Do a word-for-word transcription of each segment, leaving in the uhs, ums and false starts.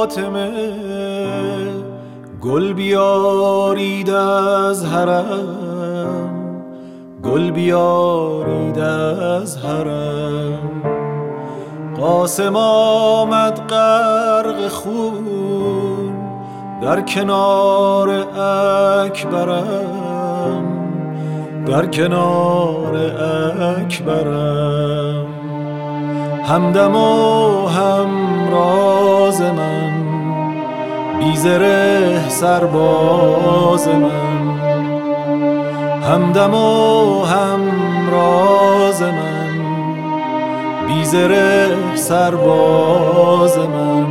فاطمه گل بیارید از حرم، گل بیارید از حرم. قاسم آمد غرق خون در کنار اکبرم، در کنار اکبرم. همدم و همراز من، بی زره سرباز من. همدم و همراز من، بی زره سرباز من.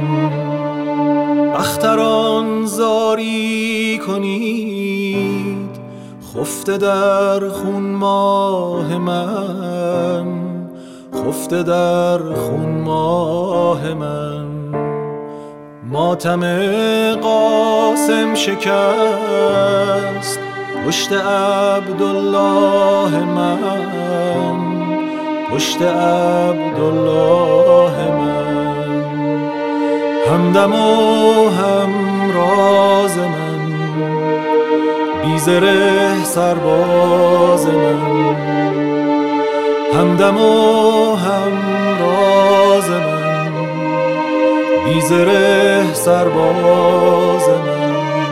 اختران زاری کنید خفته در خون ماه من، خفته در خون ماه من. ماتم قاسم شکست پشت عبدالله من، پشت عبدالله من. همدم و همراز من، بی زره سرباز من. همدم و همراز من، بی زره سرباز من.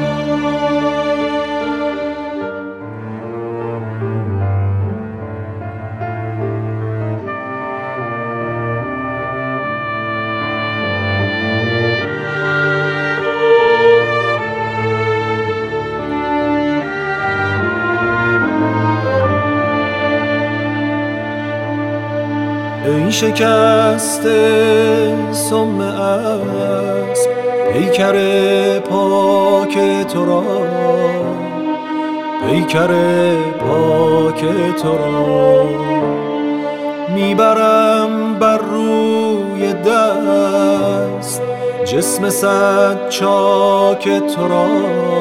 ای شکسته سم اسب پیکر پاک تو را، پیکر پاک تو را. میبرم بر روی دست جسم صد چاک تو را،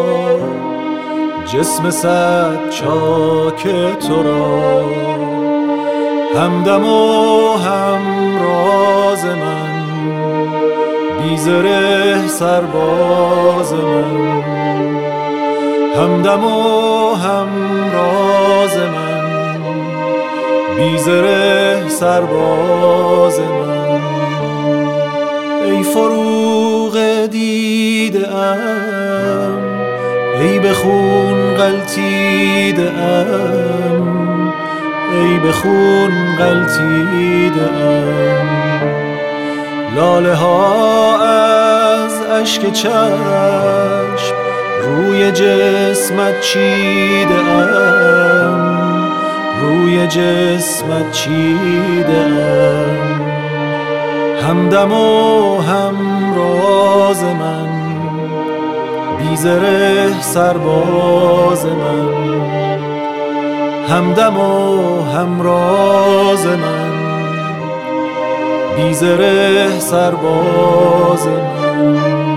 جسم صد چاک تو را. همدم و همراز من، بی زره سرباز من. همدم و همراز من، بی زره سرباز من. ای فروغ دیده ام، ای به خون غلتیده ام، ای به خون غلتیده ام. لاله ها از اشک چشم روی جسمت چیده ام، روی جسمت چیده ام. همدم و همراز من، بی زره سرباز من. همدم و همراز من، بی زره سرباز من.